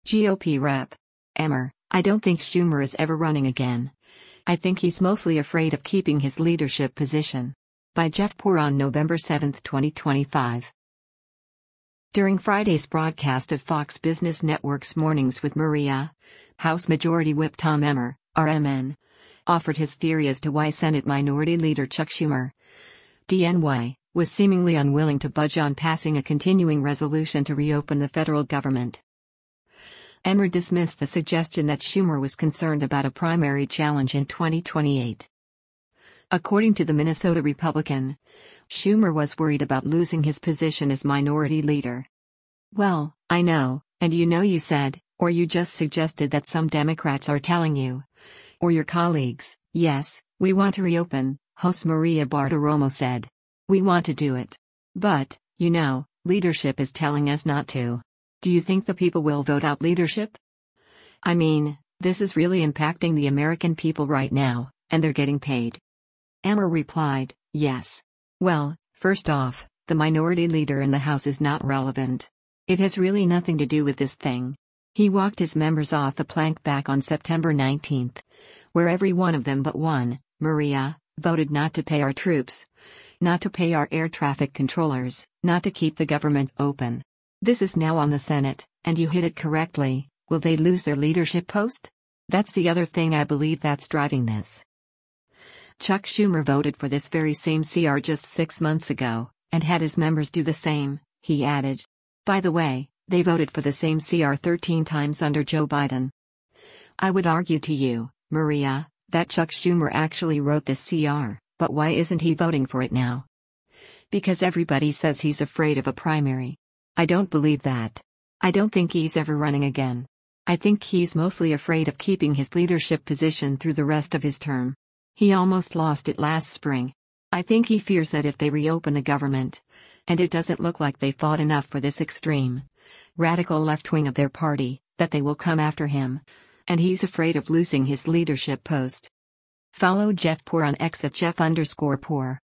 GOP Rep. Emmer, I don't think Schumer is ever running again. I think he's mostly afraid of keeping his leadership position. By Jeff Poor on November 7, 2025. During Friday's broadcast of Fox Business Network's Mornings with Maria, House Majority Whip Tom Emmer, RMN, offered his theory as to why Senate Minority Leader Chuck Schumer, DNY, was seemingly unwilling to budge on passing a continuing resolution to reopen the federal government. Emmer dismissed the suggestion that Schumer was concerned about a primary challenge in 2028. According to the Minnesota Republican, Schumer was worried about losing his position as minority leader. Well, I know, and you said, or you just suggested that some Democrats are telling you, or your colleagues, yes, we want to reopen, host Maria Bartiromo said. We want to do it. But, leadership is telling us not to. Do you think the people will vote out leadership? I mean, this is really impacting the American people right now, and they're getting paid. Emmer replied, yes. Well, first off, the minority leader in the House is not relevant. It has really nothing to do with this thing. He walked his members off the plank back on September 19, where every one of them but one, Maria, voted not to pay our troops, not to pay our air traffic controllers, not to keep the government open. This is now on the Senate, and you hit it correctly. Will they lose their leadership post? That's the other thing I believe that's driving this. Chuck Schumer voted for this very same CR just 6 months ago, and had his members do the same, he added. By the way, they voted for the same CR 13 times under Joe Biden. I would argue to you, Maria, that Chuck Schumer actually wrote this CR, but why isn't he voting for it now? Because everybody says he's afraid of a primary. I don't believe that. I don't think he's ever running again. I think he's mostly afraid of keeping his leadership position through the rest of his term. He almost lost it last spring. I think he fears that if they reopen the government, and it doesn't look like they fought enough for this extreme, radical left wing of their party, that they will come after him. And he's afraid of losing his leadership post. Follow Jeff Poor on X at Jeff_Poor.